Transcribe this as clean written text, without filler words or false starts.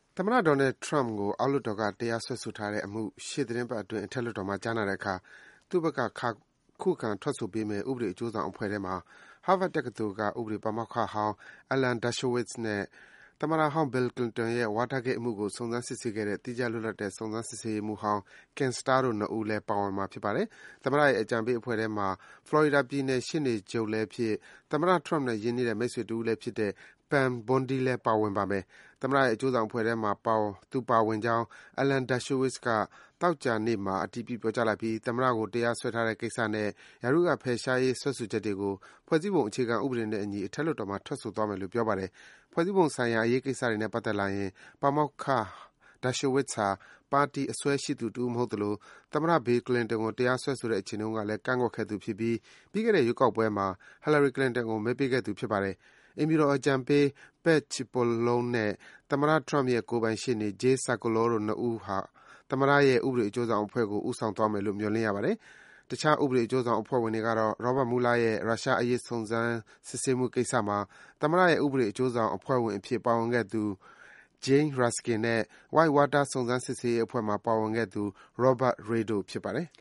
သမ္မတ Donald Trump ကို အောက်လွှတ်တော်က တရားစွဲဆိုထားတဲ့အမှု ရှေ့သီတင်းပတ်အတွင်း အထက်လွှတ်တော်မှာ ကြားနာတဲ့အခါ သူ့ဘက်က ခုခံထွက်ဆိုပေးမယ့် ဥပဒေအကျိုးဆောင်အဖွဲ့ထဲမှာ Harvard တက္ကသိုလ်က ဥပဒေပါမောက္ခဟောင်း Alan Dershowitz နဲ့ သမ္မတဟောင်း Bill Clinton ရဲ့ Watergate အမှုကို စုံစမ်းစစ်ဆေးခဲ့တဲ့ သီးခြားလွတ်လပ်တဲ့ စုံစမ်းစစ်ဆေးရေးမှူးဟောင်း Ken Starr တို့ ၂ ဦးလည်း ပါဝင်မှာ ဖြစ်ပါတယ်။ သမ္မတရဲ့ အကြံပေးအဖွဲ့ထဲမှာ ဖလော်ရီဒါပြည်နယ် ရှေ့နေချုပ်လည်းဖြစ်၊ သမ္မတ Trump နဲ့ ရင်းနှီးတဲ့ မိတ်ဆွေတဦးလည်းဖြစ်တဲ့ Pam Bondi လည်း ပါဝင်ပါမယ်။ သမ္မတရဲ့ အကျိုးဆောင်အဖွဲ့ထဲမှာ သူပါဝင်ကြောင်း Alan Dershowitz က သောကြာနေ့မှာ အတည်ပြု ပြောကြားလိုက်ပြီး သမ္မတကို တရားစွဲထားတဲ့ကိစ္စနဲ့ ရာထူးက ဖယ်ရှားရေး စွဲဆိုချက်တွေကို ဖွဲ့စည်းပုံအခြေခံဥပဒေနဲ့အညီ အထက်လွှတ်တော်မှာ ထွက်ဆိုသွားမယ်လို့ ပြောပါတယ်။ ဖွဲ့စည်းပုံဆိုင်ရာ အရေးကိစ္စတွေနဲ့ ပတ်သက်လာရင် ပါမောက္ခ Dershowitz ဟာ ပါတီအစွဲရှိသူတဦးမဟုတ်သလို သမ္မတ Bill Clinton ကို တရားစွဲဆိုတဲ့အချိန်တုန်းကလည်း ကန့်ကွက်ခဲ့သူဖြစ်ပြီး ပြီးခဲ့တဲ့ ရွေးကောက်ပွဲမှာ Hillary Clinton ကို မဲပေးခဲ့သူ ဖြစ်ပါတယ်။ အိမ်ဖြူတော်အကြံပေး Pat Cipollone နဲ့ သမ္မတ Trump ရဲ့ ကိုယ်ပိုင်ရှေ့နေ Jay Sekulow တို့ ၂ ဦးဟာ သမ္မတရဲ့ ဥပဒေအကျိုးဆောင်အဖွဲ့ကို ဦးဆောင်သွားမယ်လို့ မျှော်လင့်ရပါတယ်။ တခြား ဥပဒေအကျိုးဆောင်အဖွဲ့ဝင်တွေကတော့ Robert Mueller ရဲ့ ရုရှားအရေး စုံစမ်းစစ်ဆေးမှုကိစ္စမှာ သမ္မတရဲ့ ဥပဒေအကျိုးဆောင်အဖွဲ့ဝင်အဖြစ် ပါဝင်ခဲ့သူ Jane Raskin နဲ့ Whitewater စုံစမ်းစစ်ဆေးရေးအဖွဲ့မှာ ပါဝင်ခဲ့သူ Robert Ray တို့ ဖြစ်ပါတယ်။